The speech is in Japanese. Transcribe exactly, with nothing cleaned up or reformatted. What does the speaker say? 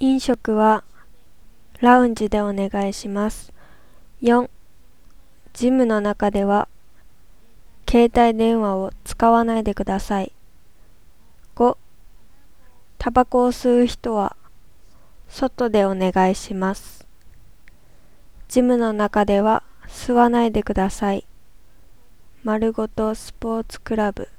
飲食はラウンジでお願いします。よん、ジムの中では携帯電話を使わないでください。ご、タバコを吸う人は外でお願いします。ジムの中では吸わないでください。丸ごとスポーツクラブ